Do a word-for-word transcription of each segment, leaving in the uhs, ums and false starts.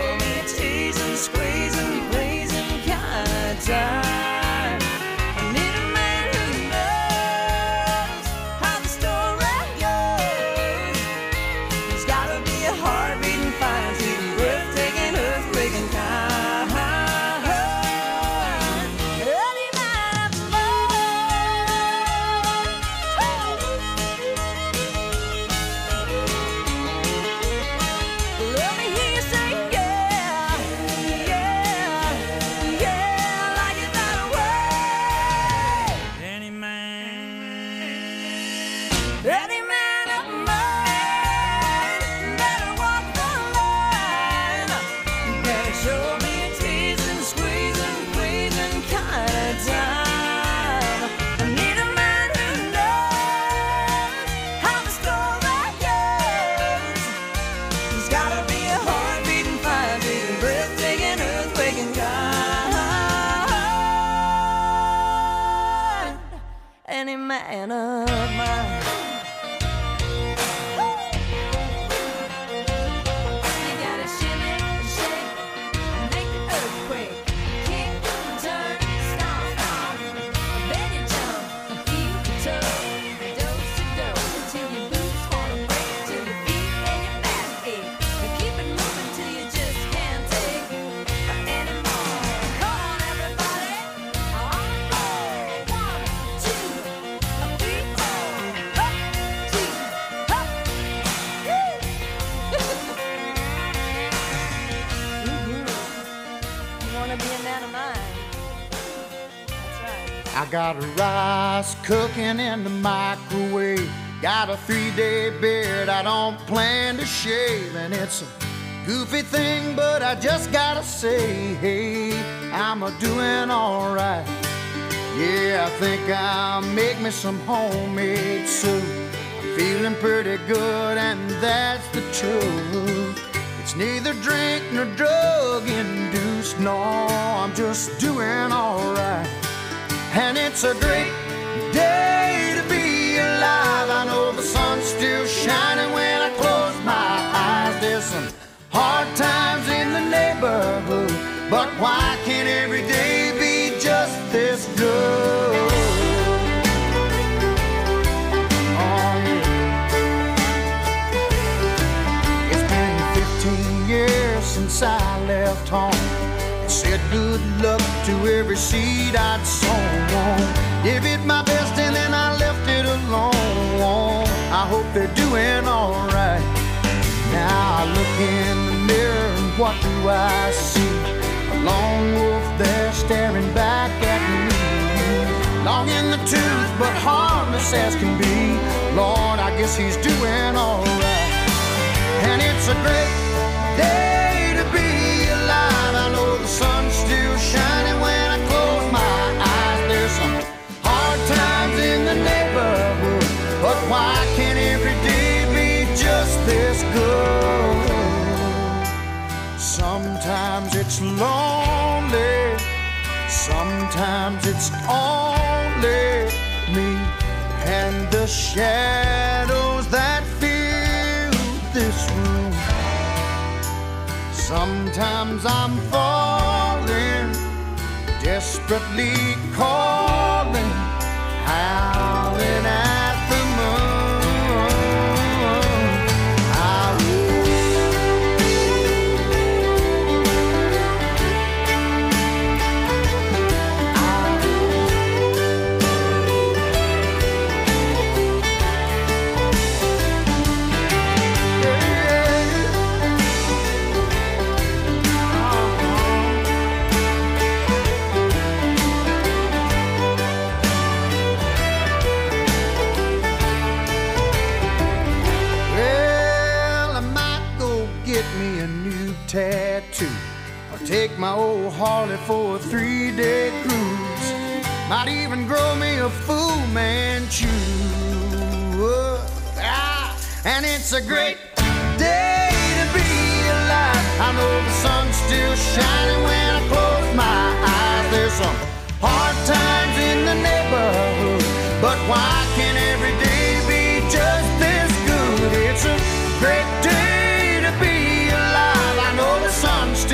me a teasing, squeezing, pleasing kind of time. I need a man who knows how the story goes. There's gotta be a heart-beating, fine-tuning, breathtaking, earth-breaking kind. Any man of mine. Let me hear you say yeah, yeah, yeah, like it that way. Any man, any man of mine better walk the line. Better show me a teasing, squeezing, pleasing kind of time. I need a man who knows how the story goes. There's gotta be a heart-beating, fire-beating, breathtaking, earth-quaking kind. Any man of mine. You gotta shimmy, shake, and make the earthquake. Kick, turn, stomp, stomp. Then you jump, heel to toe, dose to dose, till your boots wanna break, till your feet and your back ache. And keep it moving till you just can't take anymore. Come on, everybody, on the floor. One, two, three, four. Up, two, up. Woo! Mhm. You wanna be a man of mine? That's right. I got rice cooking in the microwave. Got a three-day beard I don't plan to shave. And it's a goofy thing, but I just gotta say, hey, I'm a doing all right. Yeah, I think I'll make me some homemade soup. I'm feeling pretty good, and that's the truth. It's neither drink nor drug induced. No, I'm just doing all right. And it's a great day to be alive. I know the sun's still shining when I close my eyes. There's some hard times in the neighborhood, but why can't every day be just this good? Oh, yeah. It's been fifteen years since I left home. Said good luck to every seed I'd sown. Gave it my best and then I left it alone. I hope they're doing all right. Now I look in the mirror and what do I see? A lone wolf there staring back at me. Long in the tooth but harmless as can be. Lord, I guess he's doing all right. And it's a great day to be alive. I know the sun's still shining when I close my eyes. There's some hard times in the neighborhood, but why can't every day be just this good? Sometimes it's lonely, sometimes it's only me and the shadows that fill this room. Sometimes I'm falling, desperately calling, howling at the moon. I tattoo, or take my old Harley for a three-day cruise. Might even grow me a Fu Manchu. Ah, and it's a great day to be alive. I know the sun's still shining when I close my eyes. There's some hard times in the neighborhood, but why can't every day be just this good? It's a great day to be alive. I know the sun's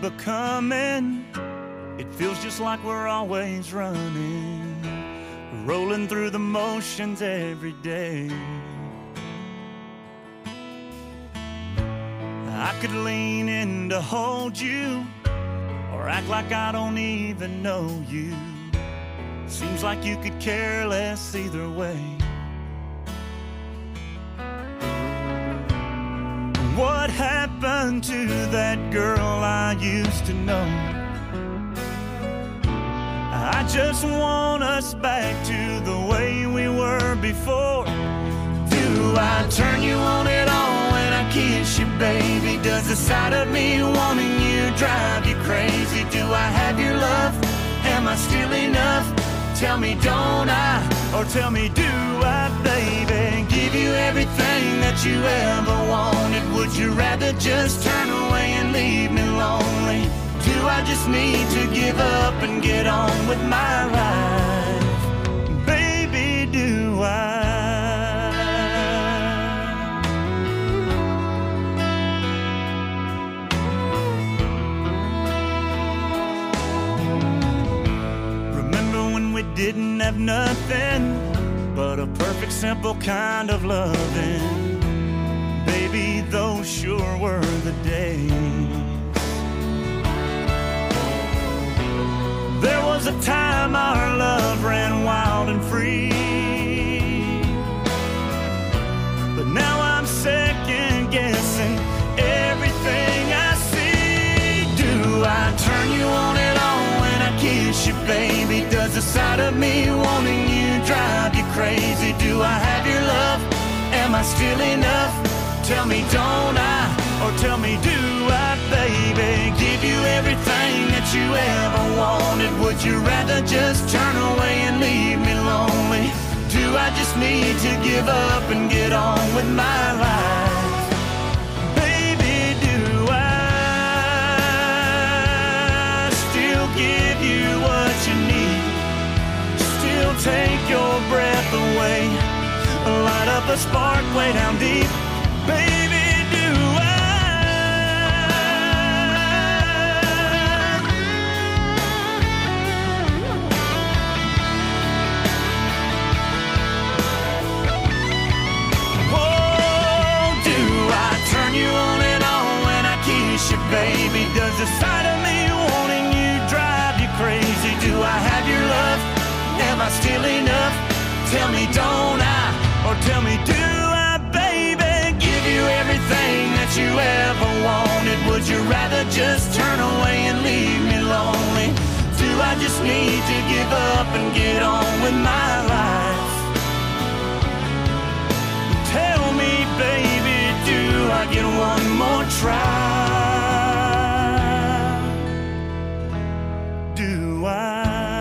never coming. It feels just like we're always running, rolling through the motions every day. I could lean in to hold you, or act like I don't even know you. Seems like you could care less either way. What happened to that girl I used to know? I just want us back to the way we were before. Do I turn you on at all when I kiss you, baby? Does the sight of me wanting you drive you crazy? Do I have your love? Am I still enough? Tell me, don't I? Or tell me, do I, baby? Give you everything that you ever wanted. Would you rather just turn away and leave me lonely? Do I just need to give up and get on with my life? Baby, do I? We didn't have nothing but a perfect, simple kind of loving. Baby, those sure were the days. There was a time our love ran wild and free, but now I'm second guessing everything I see. Do I turn you on at all when I kiss you, baby? Does the sight of me wanting you drive you crazy? Do I have your love? Am I still enough? Tell me, don't I? Or tell me, do I, baby? Give you everything that you ever wanted. Would you rather just turn away and leave me lonely? Do I just need to give up and get on with my life? Baby, do I still give you what you need? Still take your breath away, light up a spark way down deep. Baby, do I? Oh, do I turn you on and on when I kiss you, baby? Does the sight of me wanting you drive you crazy? Do I have your love? Am I still enough? Tell me, don't I? Or tell me, do I, baby? Give you everything that you ever wanted. Would you rather just turn away and leave me lonely? Do I just need to give up and get on with my life? Tell me, baby, do I get one more try? Do I?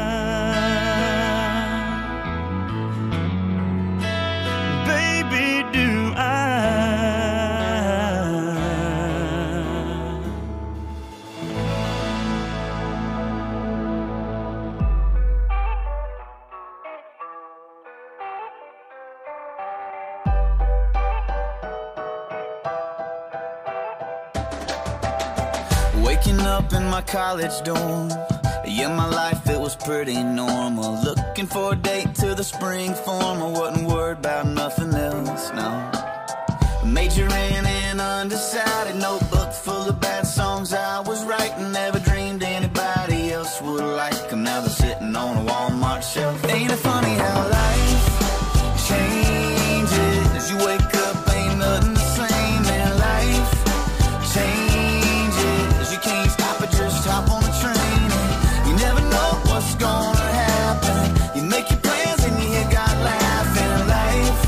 Waking up in my college dorm, yeah, my life, it was pretty normal. Looking for a date to the spring form, I wasn't worried about nothing else, no. Majoring in undecided, notebook full of bad songs I was writing. Never dreamed anybody else would like them. Now they're sitting on a Walmart shelf. Ain't it funny how life changes? You wake up, ain't nothing the same, and life changes. You can't stop it, just hop on the train. You never know what's gonna happen. You make your plans and you hear God laughing. Life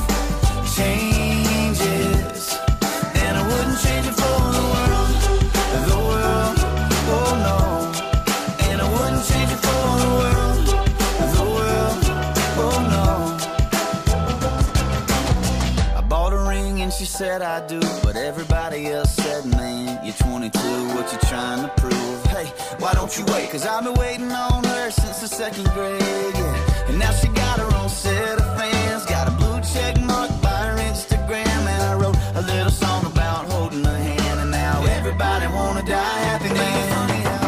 changes, and I wouldn't change it for the world, the world, oh no. And I wouldn't change it for the world, the world, oh no. I bought a ring and she said I do, but everybody else said, man, you're twenty-two, what you trying to prove? Hey, why don't you wait? Cause I've been waiting on her since the second grade, yeah. And now she got her own set of fans, got a blue check mark by her Instagram. And I wrote a little song about holding her hand, and now everybody wanna die happy, man.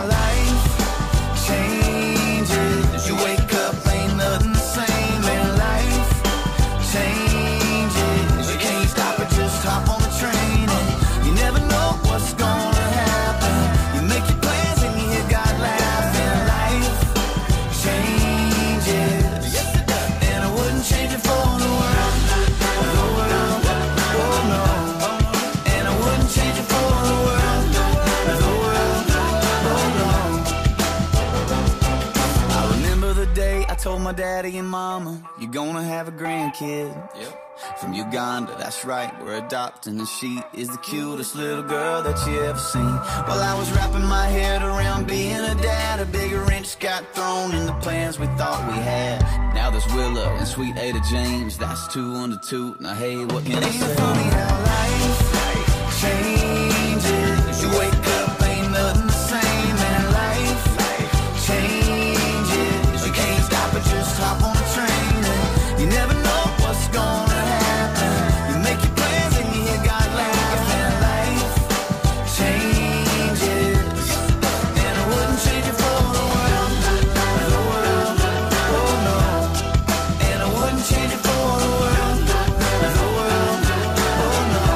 told my daddy and mama, you're gonna have a grandkid. Yep. From Uganda, that's right, we're adopting, and she is the cutest little girl that you ever seen. While I was wrapping my head around being a dad, a big wrench got thrown in the plans we thought we had. Now there's Willow and sweet Ada James, that's two under two. Now hey, what can I say? Ain't it funny how life changes? You wake up, ain't nothing the same, and life changes. You can't stop it, just hop on a train, and you never know what's gonna happen. You make your plans and you got life, and life changes. And I wouldn't change it for the world, the world, oh no. And I wouldn't change it for the world, the world, oh no.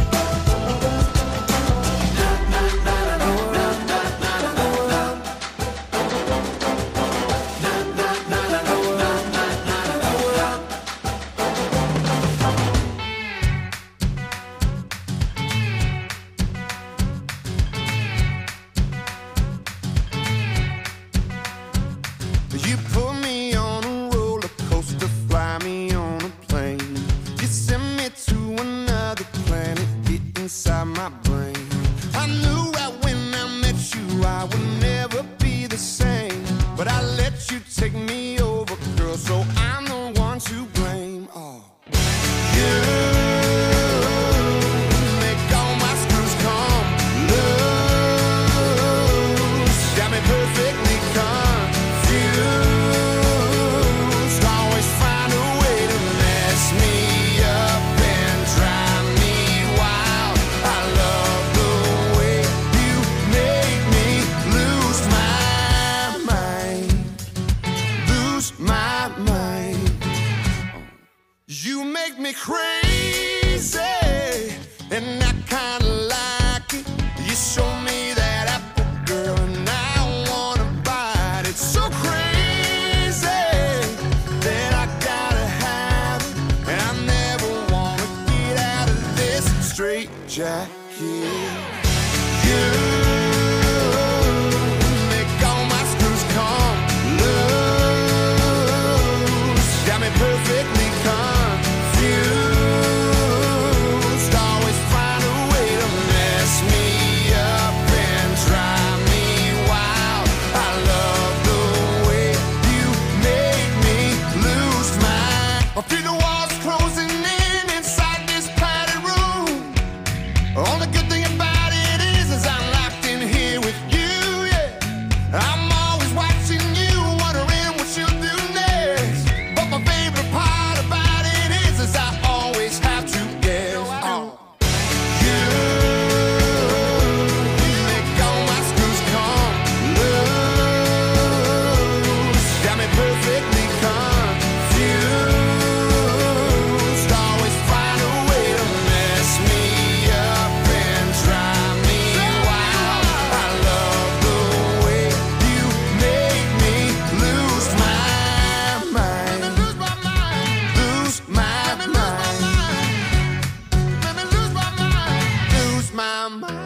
You put me on a roller coaster, fly me on a plane. You send me to another planet, get inside my brain. I knew right when I met you I would never be the same, but I let you take me over, girl, so I'm the one to blame. Oh, you make all my screws come loose, got me perfectly confused. Always find a way to mess me up and drive me wild. I love the way you make me lose my mind, lose my mind. You make me crazy, and I kinda like it. You show me that apple, girl, and I wanna bite it. So crazy that I gotta have it, and I never wanna get out of this straight jacket. You make all my screws come loose, got me perfectly confused. Always find a way to mess me up and drive me wild. I love the way you make me lose my. I feel the walls closing in inside this padded room. Only good thing about it is, is I'm locked in here with you, yeah. I'm always watching you, wondering what you'll do next. But my favorite part about it is, is I always have to guess. Oh. You make all my screws come loose, got me perfectly confused. Always find a way to mess me up and drive me wild. I love the way you make me lose my mind, lose my mind, lose my mind, let me lose my mind, lose my mind.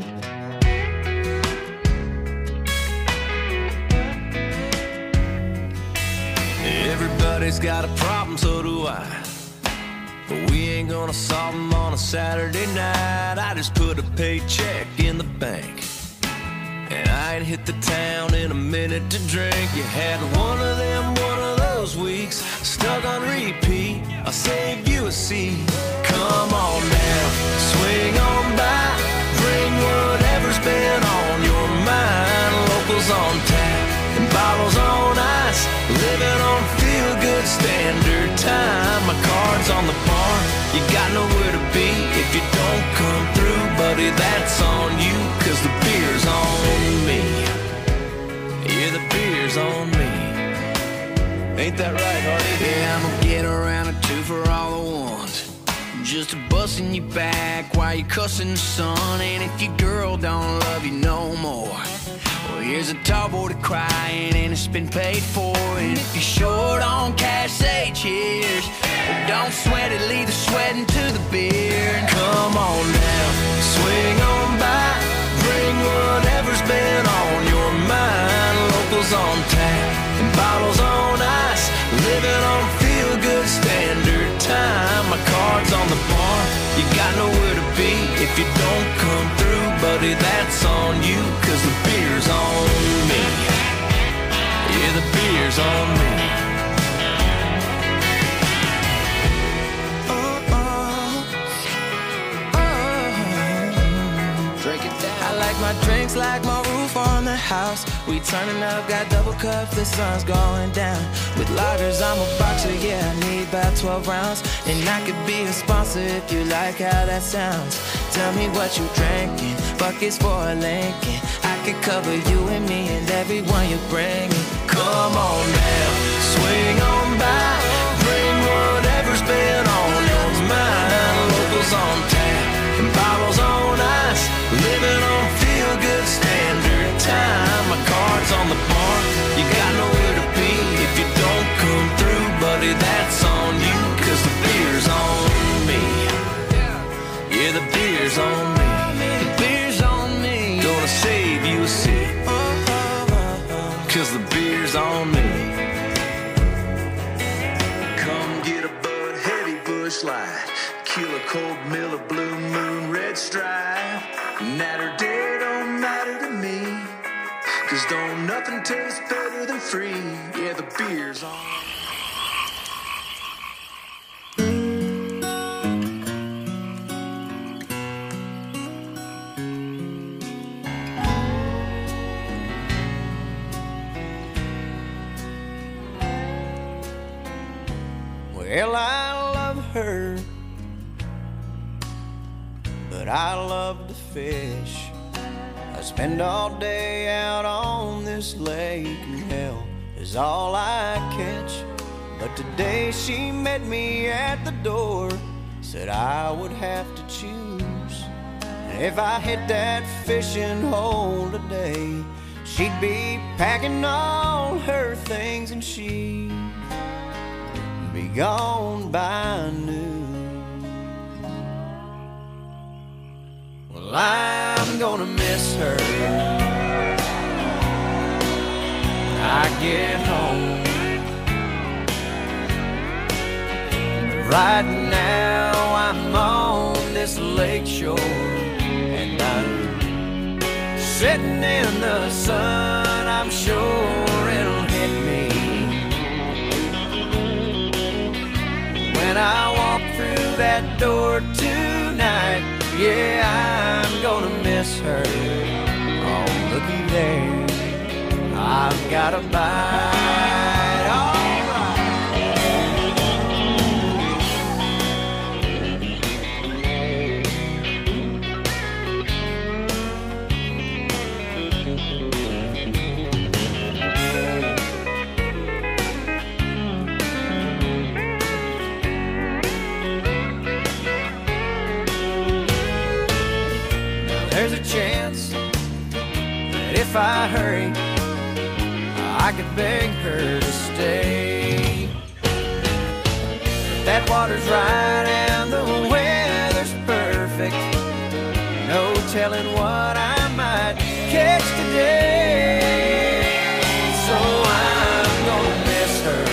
Everybody's got a problem, so do I. But we ain't gonna solve them on a Saturday night. I just put a paycheck in the bank, and I ain't hit the town in a minute to drink. You had one of them, one of those weeks, stuck on repeat. I'll save you a seat. Come on now, swing on by, bring whatever's been on your mind. Locals on tap and bottles on ice, living on feel-good standard time. My card's on the bar, you got nowhere to be if you don't come through, buddy, that's on you, cause the beer's on me. Yeah, the beer's on me. Ain't that right, Hardy? Yeah, I'm gonna get around a two for all the ones, just a busting you back while you cussing the sun. And if your girl don't love you no more, well, here's a tall boy to crying and it's been paid for. And if you're short on cash, say cheers. But don't sweat it, leave the sweating to the beer. Come on now, swing on by, bring whatever's been on your mind. Locals on tap and bottles on ice, living on feel-good standard time. My card's on the bar, you got nowhere to be if you don't come through, buddy, that's on you, cause the beer's on me. Yeah, the beer's on me. I like my drinks like my roof on the house. We turning up, got double cups, the sun's going down. With lagers, I'm a boxer, yeah, I need about twelve rounds. And I could be a sponsor if you like how that sounds. Tell me what you drinking, buckets for a Lincoln. I could cover you and me and everyone you're bringing. Come on now, swing on by, bring whatever's been on your mind. Locals on tap and bottles on ice, living on feel-good standard time. My card's on the bar, you got nowhere to be if you don't come through, buddy, that's on you, cause the beer's on me. Yeah, the beer's on me. The beer's on me. Gonna save you a seat, cause the beer's on me. Come get a Bud Heavy Bush Light, Killer Cold Miller Blue Moon Red Stripe. Night or day don't matter to me, cause don't nothing taste better than free. Yeah, the beer's on. Well, I love her, but I love to fish. I spend all day out on this lake, and hell is all I catch. But today she met me at the door, said I would have to choose. And if I hit that fishing hole today, she'd be packing all her things and she'd be gone by noon. Well, I'm gonna miss her when I get home. Right now I'm on this lake shore, and I'm sitting in the sun. I'm sure it'll hit me when I walk through that door tonight. Yeah, I'm gonna miss her. Oh, looky there, I've got a bite. All there's a chance that if I hurry, I could beg her to stay. If that water's right and the weather's perfect, no telling what I might catch today. So I'm gonna miss her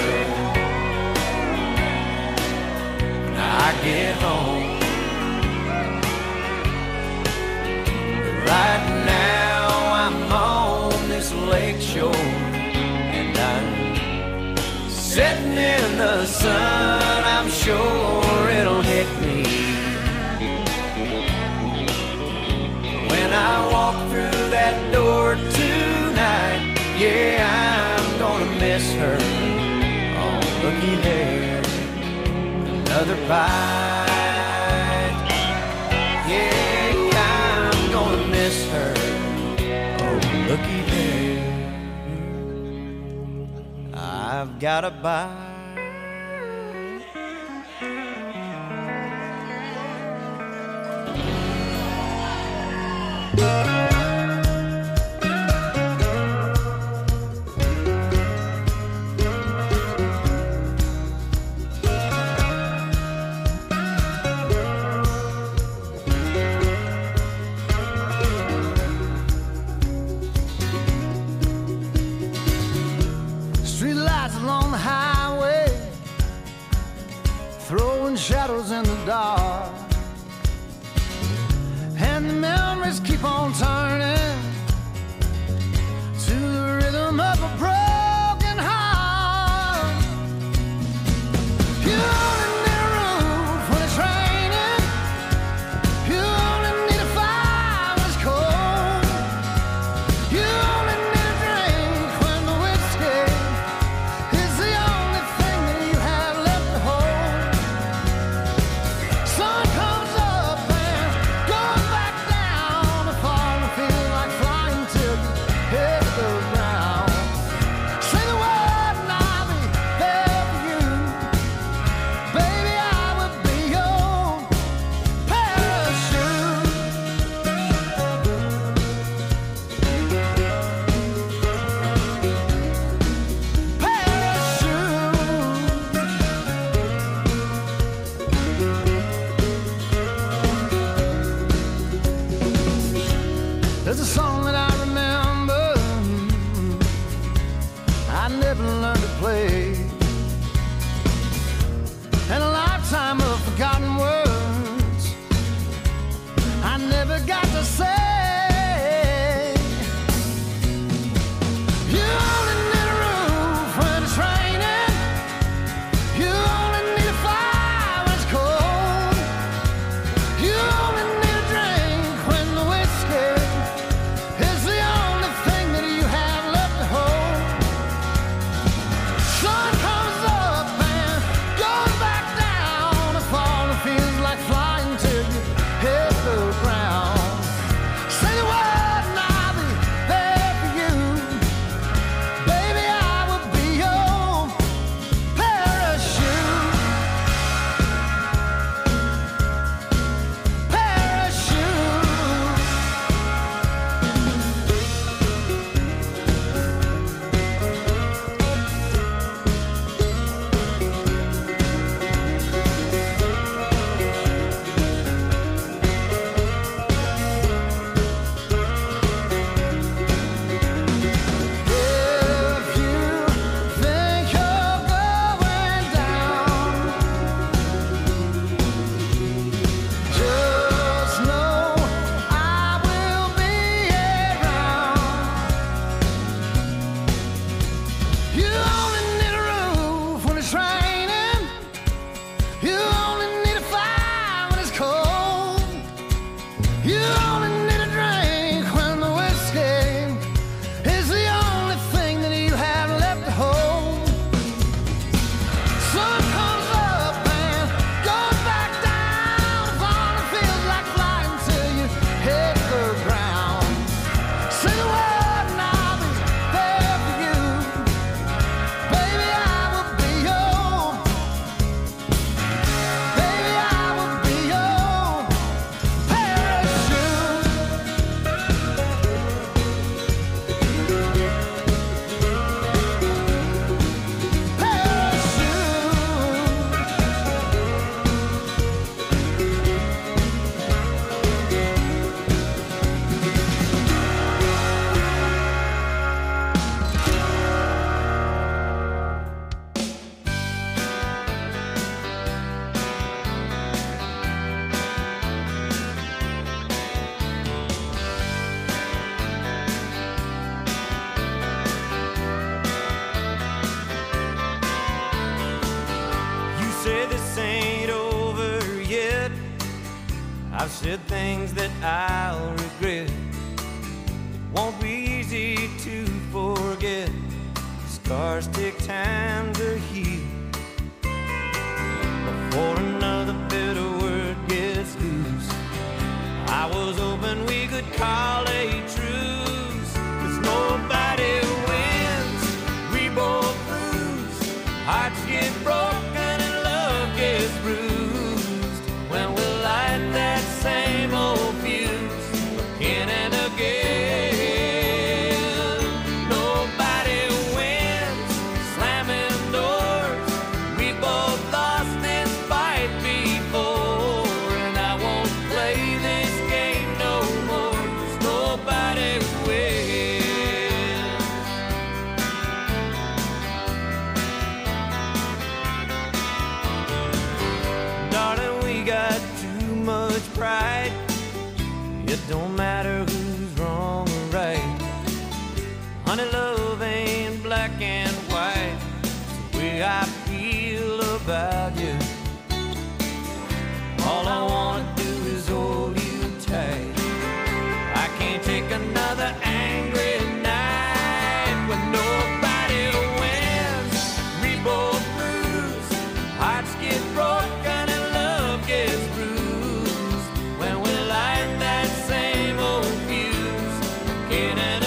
when I get home. Right now I'm on this lake shore, and I'm sitting in the sun. I'm sure it'll hit me when I walk through that door tonight. Yeah, I'm gonna miss her. Oh, looky there, another bite. Yeah, I'm gonna miss her. Oh, looky there, I've got a bite. Street lights along the highway throwing shadows in the dark, and the memories keep on turning to the rhythm of a broken heart. You only need a roof when it's raining. You only need a fire when it's cold. You only need a drink when the whiskey is the only thing that you have left to hold. Sun comes up and goes back down. The fall feels like flying till you hit the ground. Say the word and I'll be there for you. Baby, I will be your parachute. Parachute. There's a song that I remember I never learned to play, and a lifetime of forgotten words I never got to say. You only need a roof when it's raining. You only need a fire when it's cold. You only need a drink when the whiskey is the only thing that you have left to hold. Sun comes up and goes back down. The fall feels like flying till you hit the ground. Say the word and I'll be there for you. Baby, I will be your parachute. Parachute. If you think you're going down, just know I will be around. You only need a roof when it's raining. You only need a fire when it's cold. You only need a drink when the whiskey is the only thing that you have left to hold. Sun comes up and goes back down. The fall feels like flying till you hit the ground. Say the word and I'll be there for you. Baby, I will be your. Baby, I will be your parachute. You say this ain't over yet. I've said things that I'll regret. It won't be easy to forget. Scars take time to heal before another bitter word gets loose. I was hoping we could call a truce, 'cause nobody wins, we both lose. Hearts get broken and love gets bruised when we light that same old fuse again and again. Nobody wins, slamming doors. We both lost this fight before, and I won't play this game no more, 'cause nobody wins. It don't matter who's wrong or right. Honey, love ain't black and white. It's the way I feel about you. All I wanna do is hold you tight. I can't take another angry night when nobody wins. We both lose. Hearts get broken and love gets bruised when we light that same old fuse again and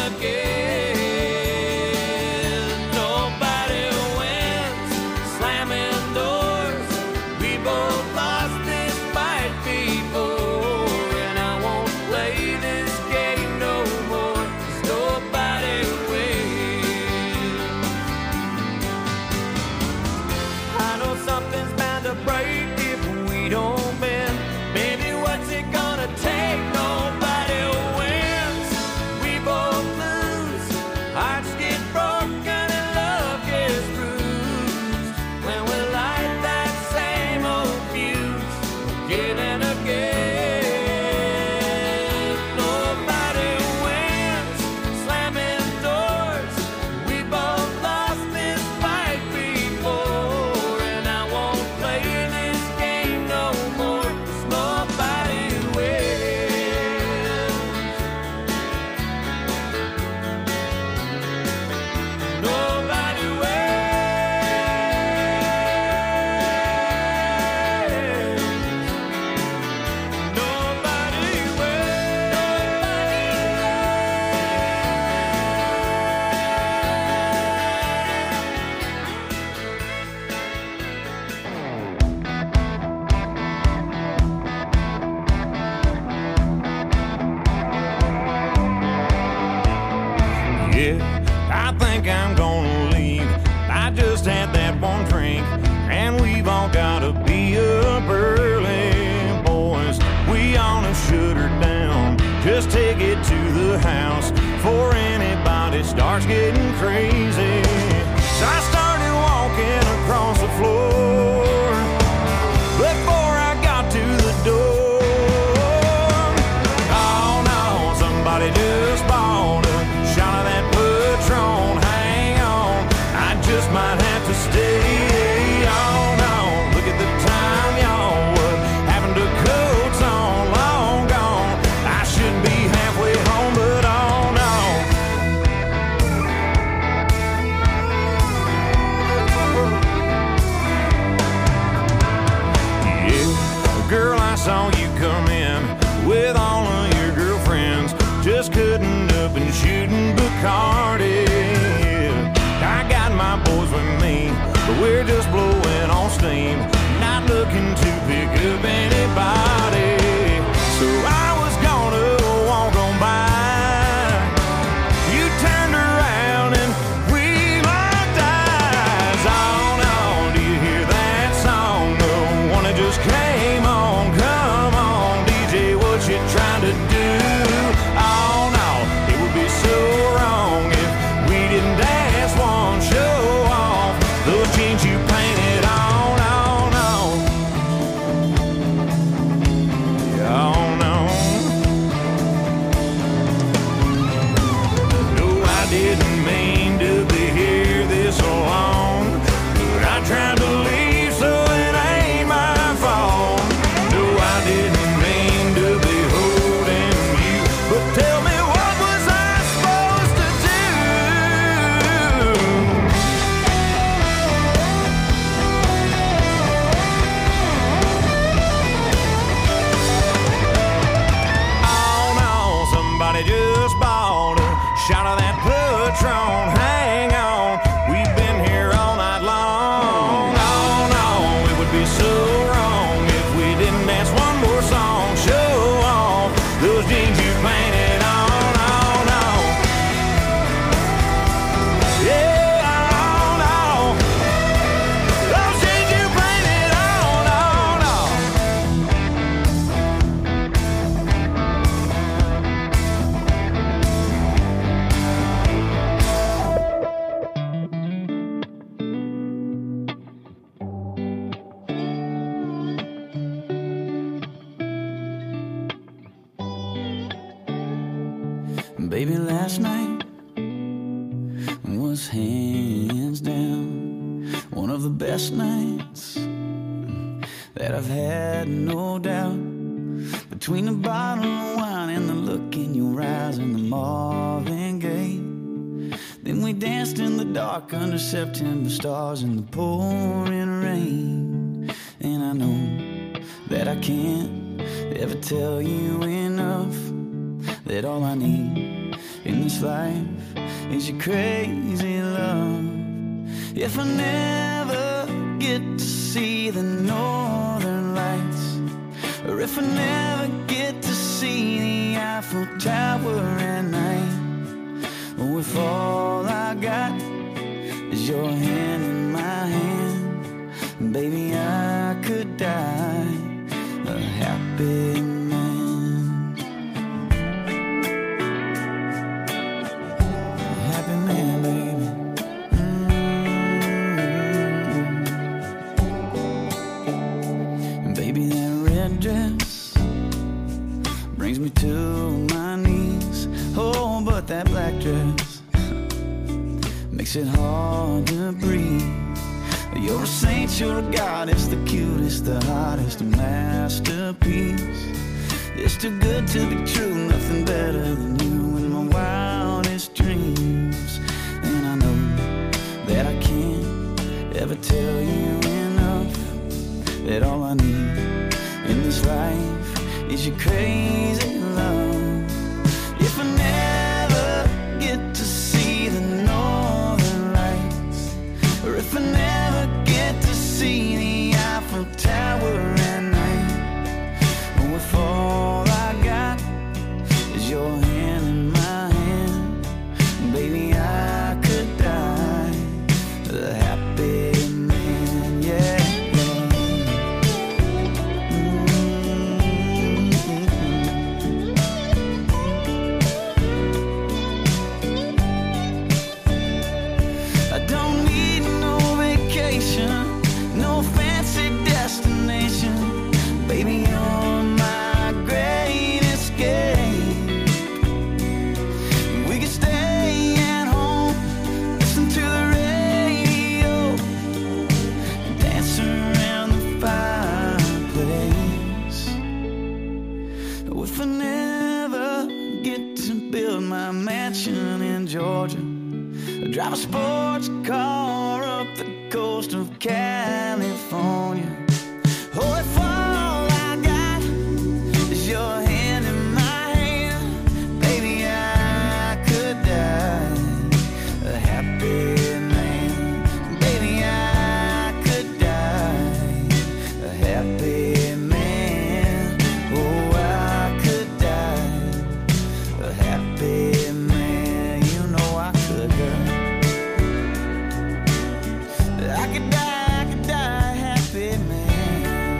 again. Nobody wins. Slamming doors. We both lost this fight before, and I won't play this game no more. 'Cause nobody wins. I know something's bound to break if we don't bend. Baby, what's it gonna take? Nobody wins. We both lose. Hearts get broken and love gets bruised when we light that same old fuse again and again. Nobody wins. Slamming doors. We both lost this fight before, and I won't play this game no more. 'Cause nobody wins. Nobody wins. Nobody Yeah, I think I'm gonna leave. I just had that one drink, and we've all gotta be up early, boys. We ought to shut her down. Just take it to the house before anybody starts getting crazy. So I started walking across the floor before I got to the door. Oh no, somebody just bought a shot of that Patron. Hang on, I just might have to stay. Oh no, look at the time, y'all. What happened to coats on? Long gone. I should be halfway home, but oh no. Yeah, girl, I saw you come in with all of your girlfriends, just cutting up and shooting Bacardi. Yeah, I got my boys with me, but we're just blowing on steam, not looking to pick up anybody. So I was gonna walk on by. You turned around and we locked eyes. Oh no, do you hear that song? The one that just came on. Come on, D J, what you trying to do? Oh no, it would be so wrong if we didn't dance one, show off those jeans you painted on. Oh no. Baby, last night was hands down one of the best nights that I've had, no doubt. Between the bottle of wine and the look in your eyes and the Marvin Gaye, then we danced in the dark under September stars in the pouring rain. And I know that I can't ever tell you enough that all I need in this life is your crazy love. If I never get to see the northern lights, or if I never get to see the Eiffel Tower at night, or if all I got is your hand in my hand, baby, I could die a happy man. Brings me to my knees. Oh, but that black dress makes it hard to breathe. You're a saint, you're a goddess, the cutest, the hottest, a masterpiece. It's too good to be true, nothing better than you in my wildest dreams. And I know that I can't ever tell you enough that all I need in this life is your crazy love. If I never get to see the northern lights, or if I never get to see the Eiffel Tower at night, or if all I got is your hand in my hand, baby, I could die a happy man, yeah. Drive a sports car up the coast of California. Oh, if all I got is your hand in my hand, baby, I could die a happy man. Baby, I could die a happy man. Oh, I could die a happy man. You know I could die. I could die, I could die happy, man.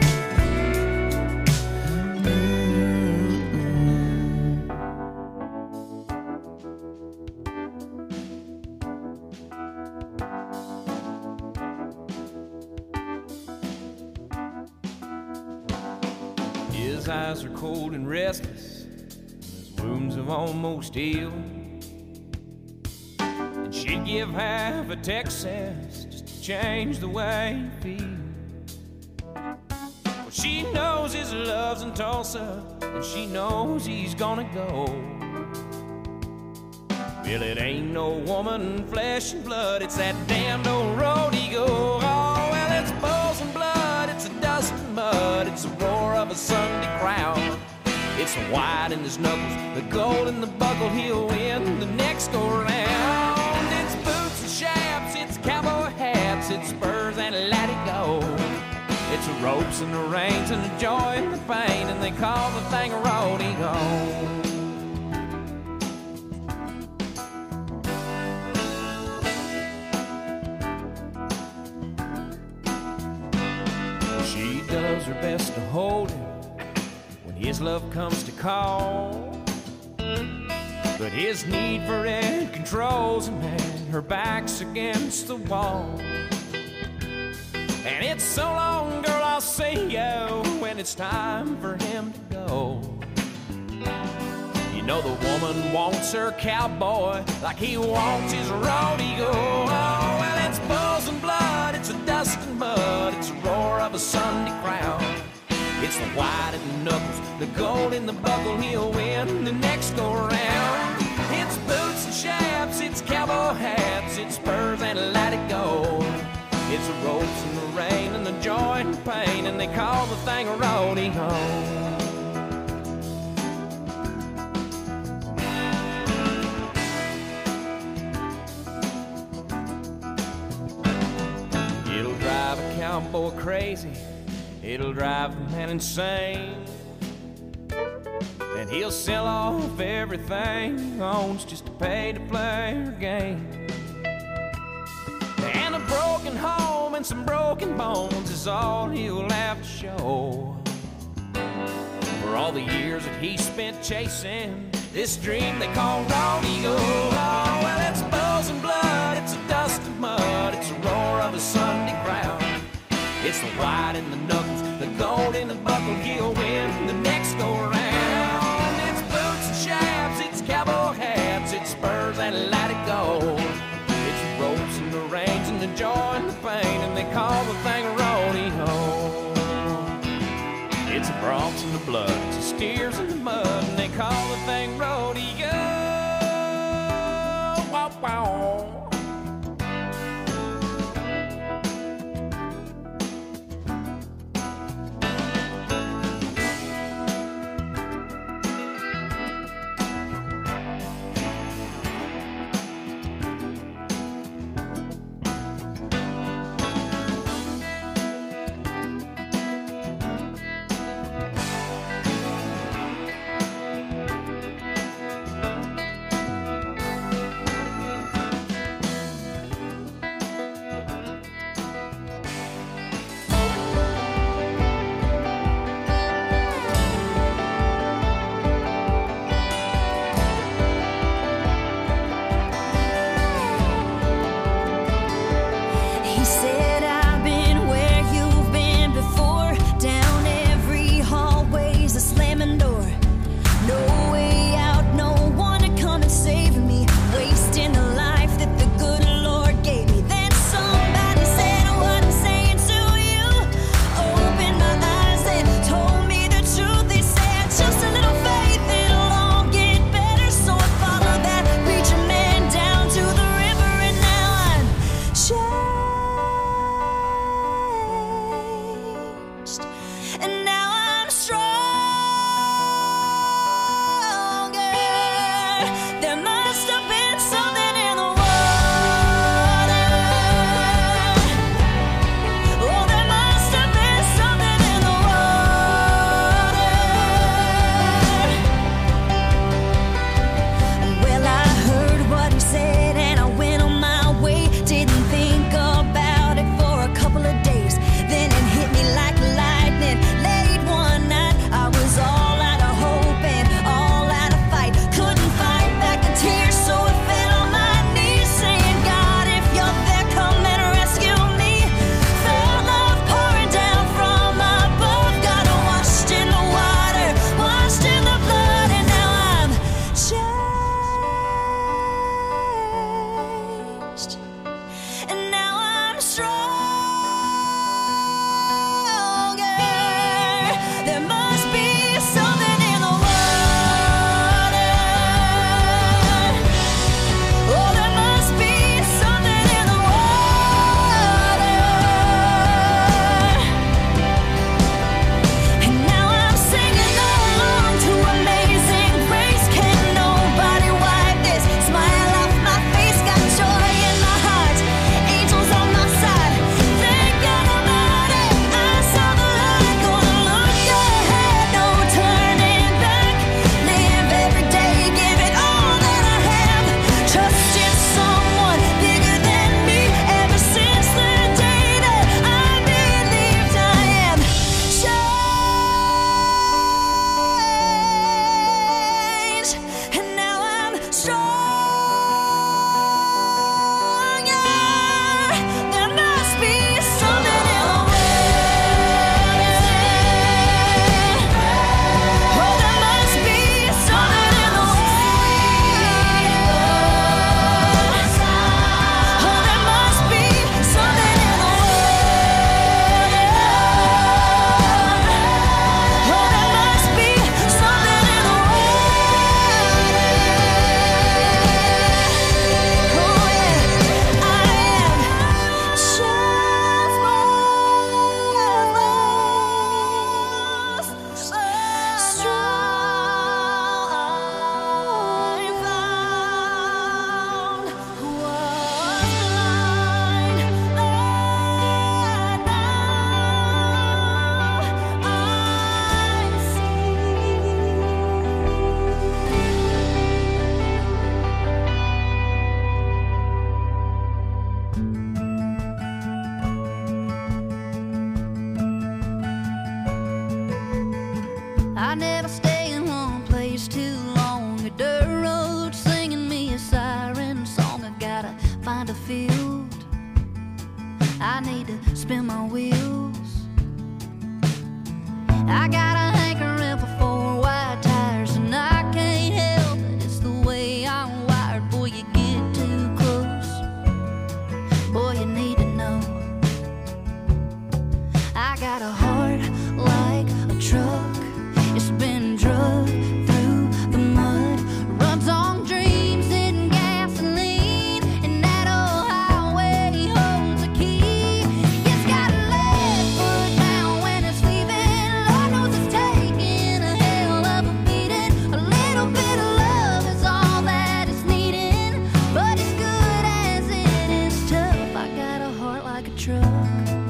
Mm-hmm. His eyes are cold and restless, his wounds have almost healed. And she'd give half a Texas change the way you feel. Well, she knows his love's in Tulsa, and she knows he's gonna go. Well, it ain't no woman, flesh and blood, it's that damned old road he go. Oh, well, it's bulls and blood, it's a dust and mud, it's the roar of a Sunday crowd. It's the white in his knuckles, the gold in the buckle, he'll win the next go round. It's boots and shafts, it's cowboy hats, it's spurs and let it go. It's the ropes and the reins and the joy and the pain, and they call the thing a roadie go. She does her best to hold him when his love comes to call, but his need for it controls him, and her back's against the wall. And it's so long, girl, I'll see you when it's time for him to go. You know the woman wants her cowboy like he wants his rodeo. Oh, well, it's bulls and blood, it's a dust and mud, it's the roar of a Sunday crowd. It's the white in the knuckles, the gold in the buckle, he'll win the next go round. It's boots and chaps, it's cowboy hats, it's spurs and let it go. It's the ropes and the rain and the joy and the pain, and they call the thing a rodeo. It'll drive a cowboy crazy, it'll drive a man insane, and he'll sell off everything he owns just to pay to play her game. And a broken home and some broken bones is all he'll have to show for all the years that he spent chasing this dream they call rodeo. Oh, well, it's bulls and blood, it's a dust and mud, it's the roar of a Sunday crowd. It's the white in the knuckles, the gold in the buckle, he'll win the next go round. It's boots and chaps, it's cowboy hats, it's spurs and let it go. It's ropes and the reins and the joy and the pain, and they call the thing a rodeo. It's the broncs and the blood, it's the steers in the mud, and they call the thing rodeo. Wow, wow. I never stay in one place too long. A dirt road singing me a siren song. I gotta find a field. I need to spin my wheels. I got a hankering for four wide tires, and I can't help it, it's the way I'm wired. Boy, you get too close, boy, you need to know. I got a heart like a truck. It's been drugged through the mud, runs on dreams and gasoline, and that old highway holds a key. It's got a left foot down when it's leaving. Lord knows it's taking a hell of a beating. A little bit of love is all that it's needing, but as good as it is tough, I got a heart like a truck.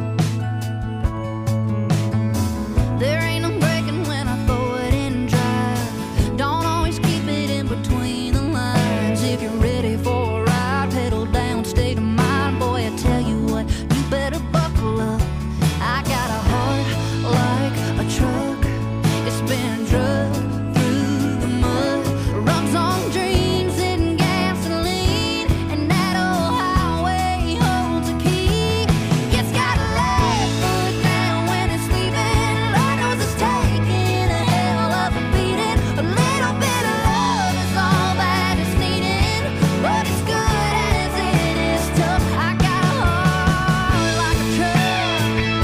There ain't no breaking when I throw it in drive. Don't always keep it in between the lines. If you're ready for a ride, pedal down, state of mind. Boy, I tell you what, you better buckle up. I got a heart like a truck. It's been drugged through the mud, runs on dreams and gasoline, and that old highway holds a key. It's got a left foot down when it's leaving. Lord knows it's taking a hell of a beating. A little bit of love is all that it's needing, but as good as it is tough, I got a heart like a truck.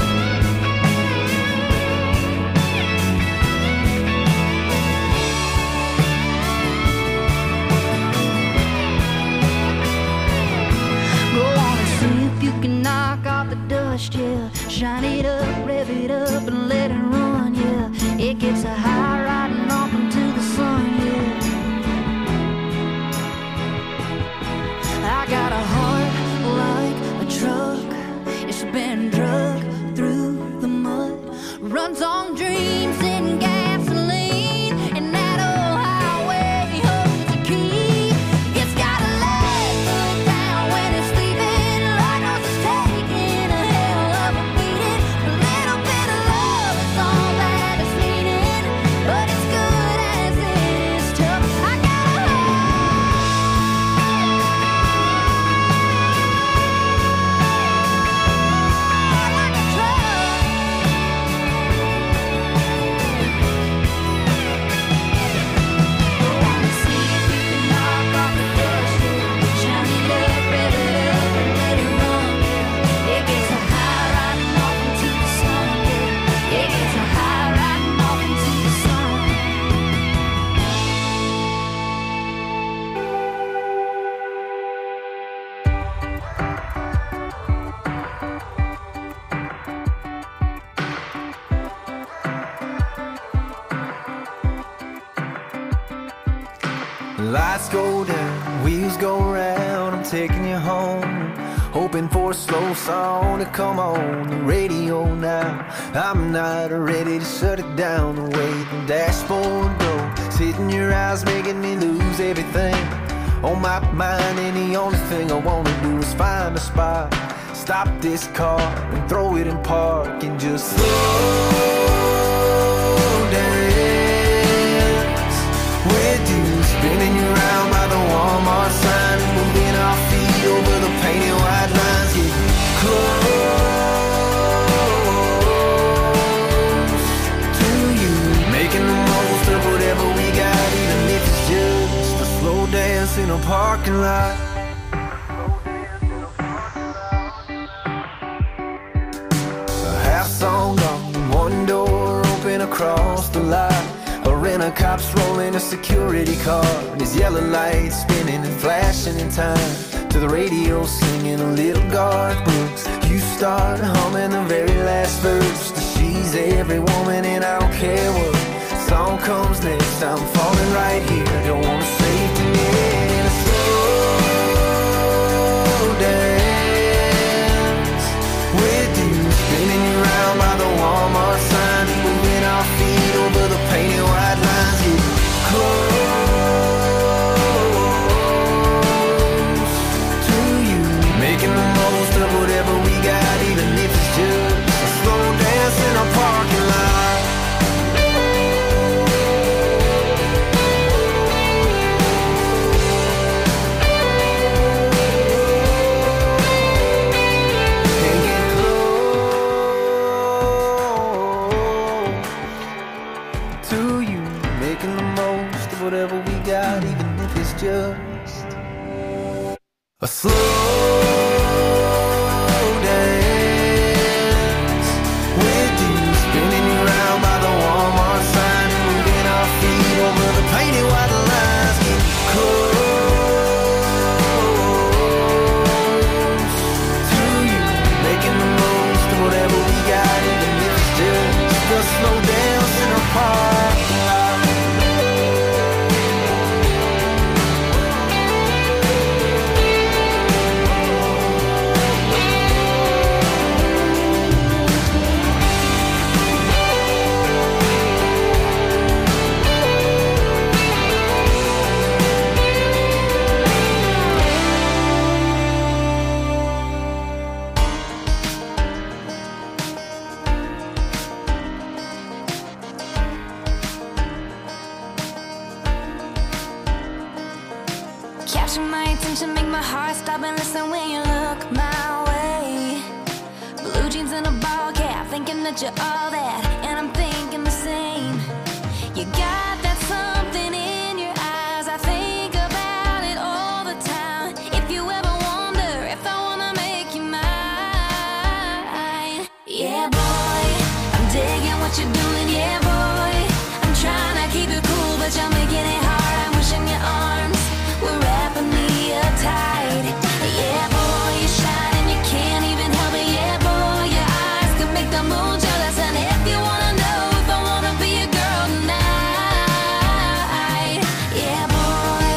Go on and see if you can knock off the dust, yeah. Shine it up, rev it up, and let it run, yeah. It gets a high riding off into the sun, yeah. I got a heart like a truck. It's been drugged through the mud, runs on dreams and gasoline, and that old highway holds a key. It's got a left foot down when it's leaving. Lord knows it's taking a hell of a beating. A little bit of love is all that it's needing, but as good as it is tough, I got a heart like a truck. Go on and see if you can knock off the dust, yeah. Shine it up, rev it up, and let it run, yeah. It gets a high riding off into the sun, yeah. It gets a high riding off into the sun. Lights go down, wheels go round, I'm taking you home. Hoping for a slow song to come on the radio now. I'm not ready to shut it down the way the dashboard goes. Hitting your eyes, making me lose everything on my mind, and the only thing I wanna do is find a spot, stop this car and throw it in park and just slow dance with you, spinning you around by the Walmart sign, moving our feet over the painted white lines, getting close to you, making the most of whatever we got, even if it's just a slow dance in a parking lot. A half song gone, one door open across the lot. A rent-a-cop's rolling a security car, and his yellow lights spinning and flashing in time to the radio singing a little Garth Brooks. You start humming the very last verse. She's every woman, and I don't care what song comes next. I'm falling right here. Don't wanna save tonight in a slow dance with you, spinning you around by the Walmart sign, moving our feet over the painted white lines, get close to you, making the most of whatever we things that make my heart stop and listen when you look my way. Blue jeans and a ball cap, thinking that you're all that, and I'm thinking the same. You got that something in your eyes, I think about it all the time. If you ever wonder if I wanna make you mine, yeah boy, I'm digging what you're doing, yeah boy. I'm trying to keep it cool, but you're making it hard. I'm wishing your arms were wrapping me up tight. Yeah boy, you're shining, you can't even help it. Yeah boy, your eyes can make the moon jealous. And if you wanna know if I wanna be a girl tonight, yeah boy.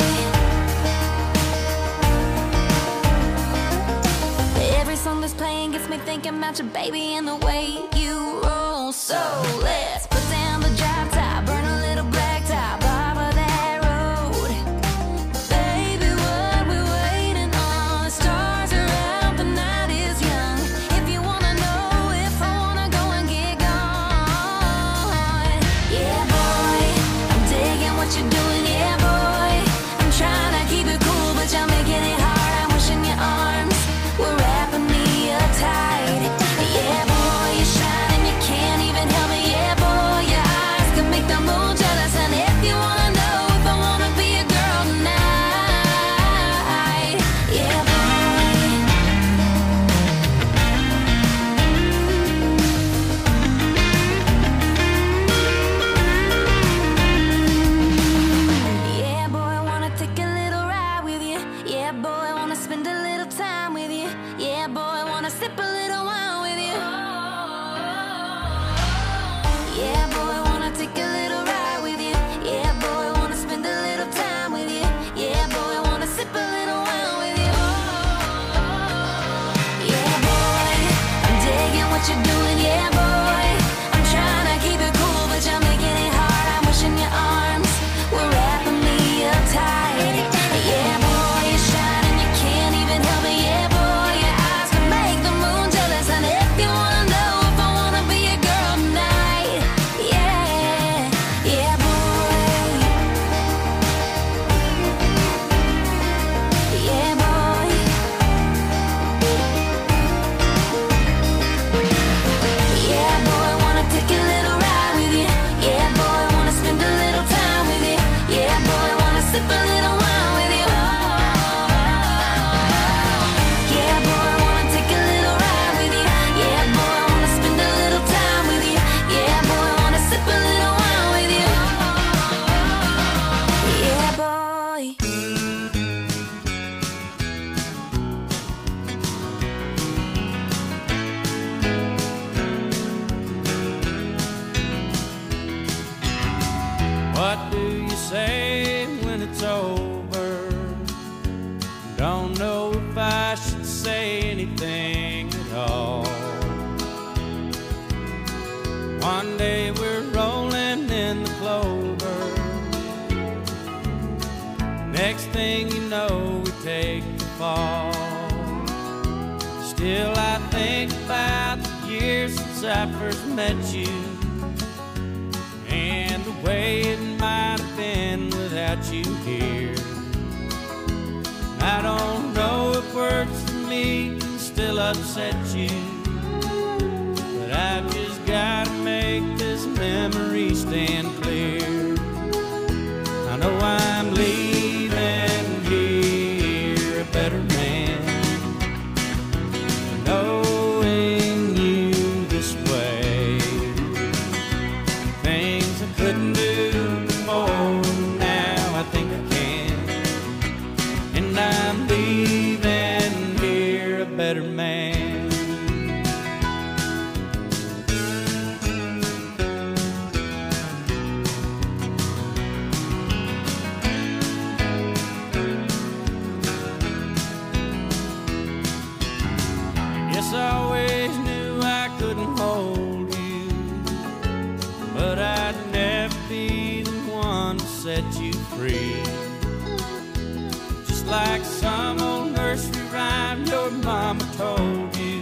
Every song that's playing gets me thinking about your baby and the way you roll. So let's put down the drop top, burn a little black top off of that road. Baby, what we waiting on? The stars are out, the night is young. If you wanna know if I wanna go and get gone, yeah boy, I'm digging what you're doing, yeah boy. I'm trying to keep it cool, but you're making it hard. I'm wishing your arms were wrapping me up tight. Yeah boy, you're shining, you can't even help it. Yeah boy, your eyes can make the moon jealous. And if you wanna know if I wanna be a girl tonight, yeah boy. Yeah boy, wanna take a little ride with you. Yeah boy, wanna spend a little time with you. Yeah boy, wanna sip a little wine with you. Yeah boy, wanna take a little ride with you. Yeah boy, wanna spend a little time with you. Yeah boy, wanna sip a little wine with you. Yeah boy, I'm digging what you're doing, yeah boy. I'm trying to keep it cool, but you're making it hard. I'm wishing your arms were wrapping me up tight. Yeah boy, you're shining, you can't even help it. Yeah boy, your eyes can make the moon jealous. And if you wanna know if I wanna be a girl tonight, yeah, yeah boy, yeah boy, yeah boy, wanna take a little ride with you. Yeah boy, wanna spend a little time with you. Yeah boy, wanna sip a little wine with you. Yeah boy, wanna take a little ride with you. Yeah boy, wanna spend a little time with you. Yeah boy, wanna sip a little wine with you. Yeah boy. What do you say when it's over? Don't know if I should say anything at all. One day we're rolling in the clover. Next thing you know, we take the fall. Still I think about the years since I first met you, and the way it might have been without you here. I don't know if words for me can still upset you, but I've just gotta make this memory stand clear. I know I'm leaving here a better man, knowing you this way. Things I couldn't do before, now I think I can. And I'm leaving here a better man. Guess I always knew I couldn't hold you, but I'd never be the one to set you free. Just like some old nursery rhyme your mama told you,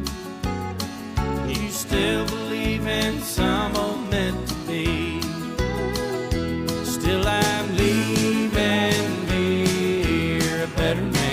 you still believe in some old meant to be. Still I'm leaving here a better man.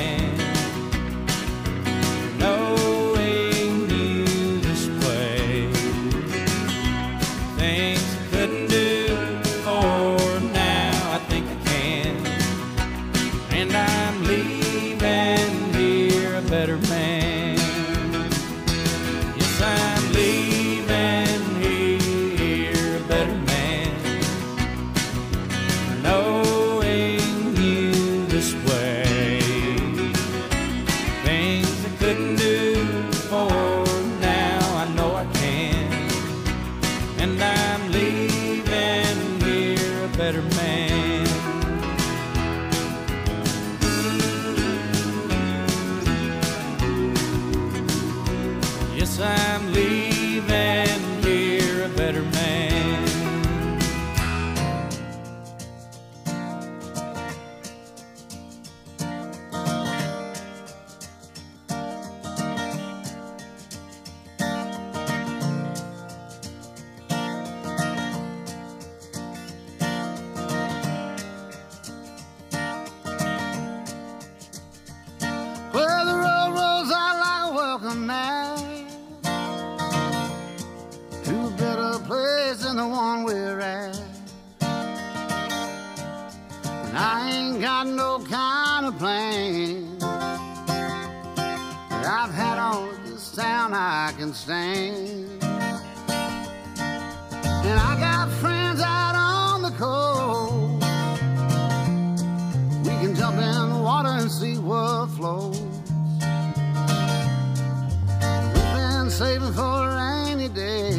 I'm leaving here a better man. Well, the road rolls out like a welcome mat to a better place than the one we're at. And I ain't got no kind of plan that I've had on this town I can stand. And I got friends out on the coast. We can jump in the water and see what flows. We've been saving for a rainy day.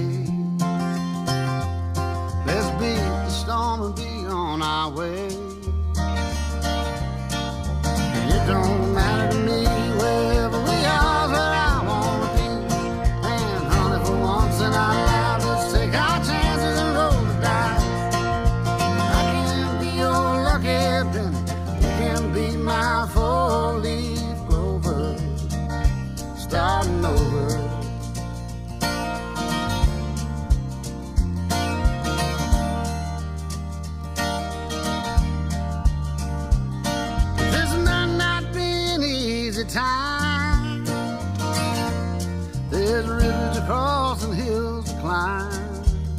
Let's beat the storm and be on our way. And it don't matter to me wherever we are, where I wanna be. And honey, for once in our lives, let's take our chances and roll the dice. I can be your lucky penny. You can be my four-leaf clover, starting over. This might not be an easy time. There's rivers to cross and hills to climb.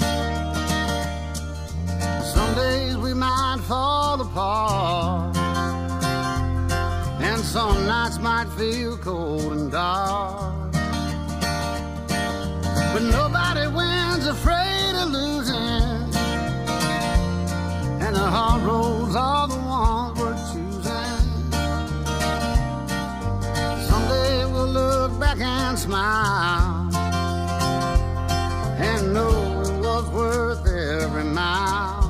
Some days we might fall apart, and some nights might feel cold and dark. But nobody wins afraid of losing, and the hard roads are the ones we're choosing. Someday we'll look back and smile and know it was worth every mile.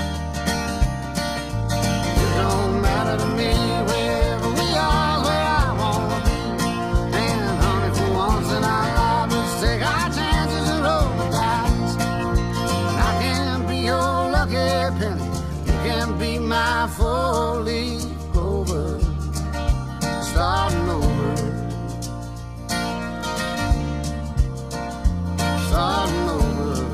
It don't matter to me wherever we are, where I wanna be. And honey, for once in our lives, let's take our chances and roll the dice. I can be your lucky penny. You can be my four-leaf clover, starting over, starting over.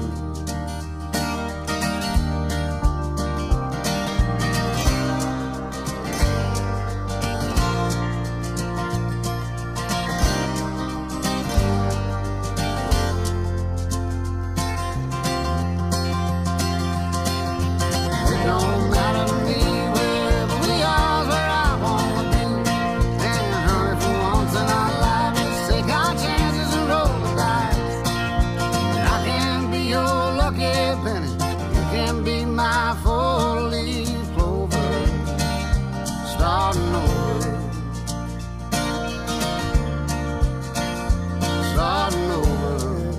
It don't matter to me wherever we are, where I wanna be. And honey, for once in our lives, let's take our chances and roll the dice. I can be your lucky penny. You can be my four-leaf clover, starting over, starting over.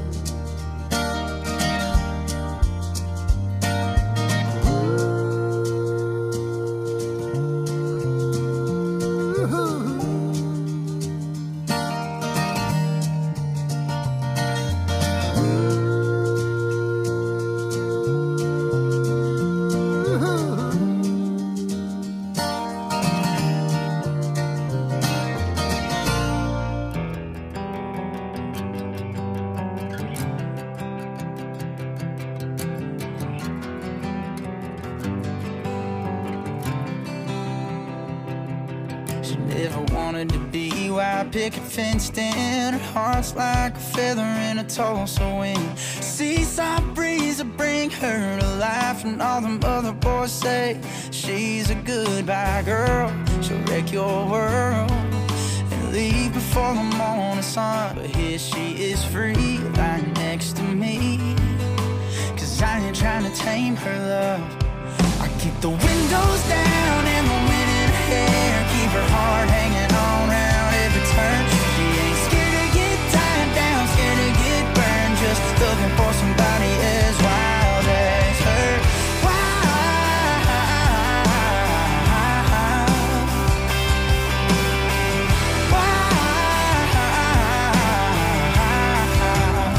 She never wanted to be white picket fenced in. Her heart's like a feather in a Tulsa wind. Seaside breeze will bring her to life, and all them other boys say she's a goodbye girl. She'll wreck your world and leave before the morning sun. But here she is free, lying next to me. Cause I ain't trying to tame her love. I keep the windows down and the wind in her hair, keep her heart hanging on round every turn. She ain't scared to get tied down, scared to get burned, just looking for somebody as wild as her. Wild, wild.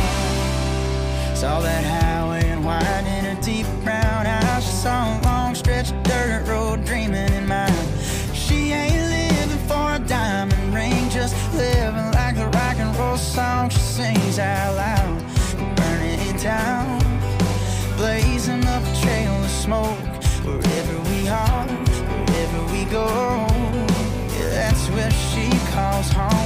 things out loud, burning it down, blazing up a trail of smoke. Wherever we are, wherever we go, yeah, that's where she calls home.